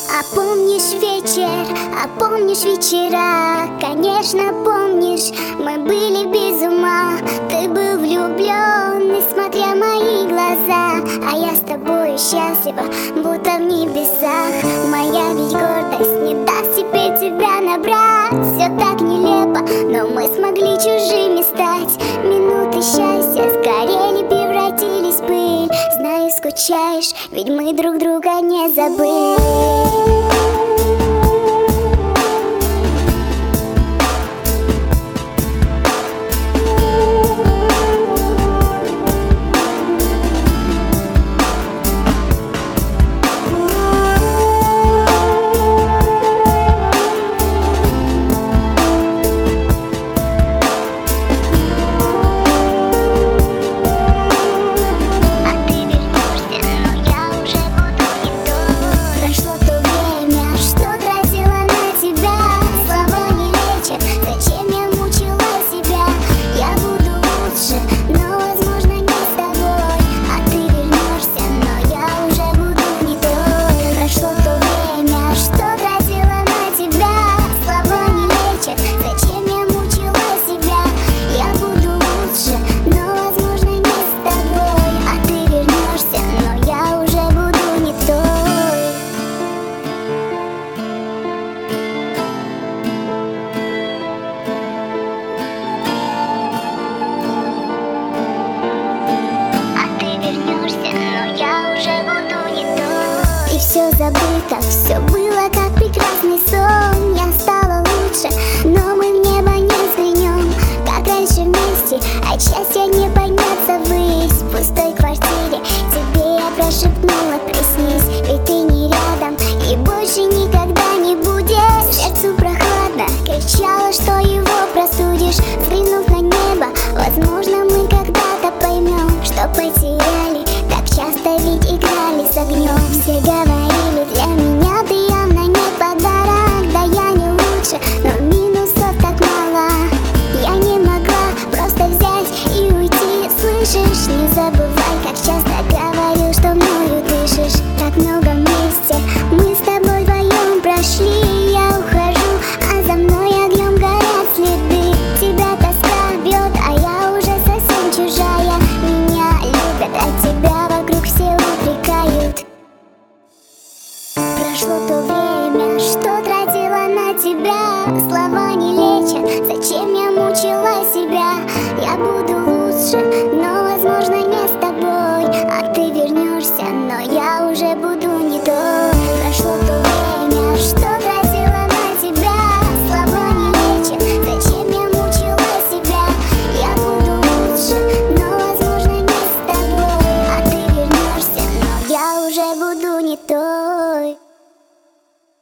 А помнишь вечер, а помнишь вечера? Конечно, помнишь, мы были без ума. Ты был влюблен, несмотря мои глаза. А я с тобой счастлива, будто в небесах. Моя ведь гордость не даст теперь тебя набрать. Все так нелепо, но мы смогли чужими стать. Минуты счастья сгорели, превратились в пыль. Знаю, скучаешь, ведь мы друг друга не забыли. Все забыто, все было как прекрасный сон. Я стала лучше, но мы в небо не взглянем, как раньше вместе, от счастья не подняться ввысь. В пустой квартире тебе я прошепнула: приснись, ведь ты не рядом и больше никогда не будешь. Сердцу прохладно, кричала, что его простудишь. Взглянув на небо, возможно, мы когда-то поймем, что потеряли. Так часто ведь играли с огнем. Все говорили, для меня ты явно не подарок. Да я не лучше, но минусов так мало. Я не могла просто взять и уйти. Слышишь, не забывай, как часто говорю, что мною дышишь. Так много вместе мы с тобой вдвоем прошли. Я ухожу, а за мной огнем горят следы. Тебя тоска бьет, а я уже совсем чужая. Меня любят, а тебя вокруг все упрекают. Прошло то время, что тратила на тебя. Слова не лечат, зачем я мучила себя? Я буду лучше, но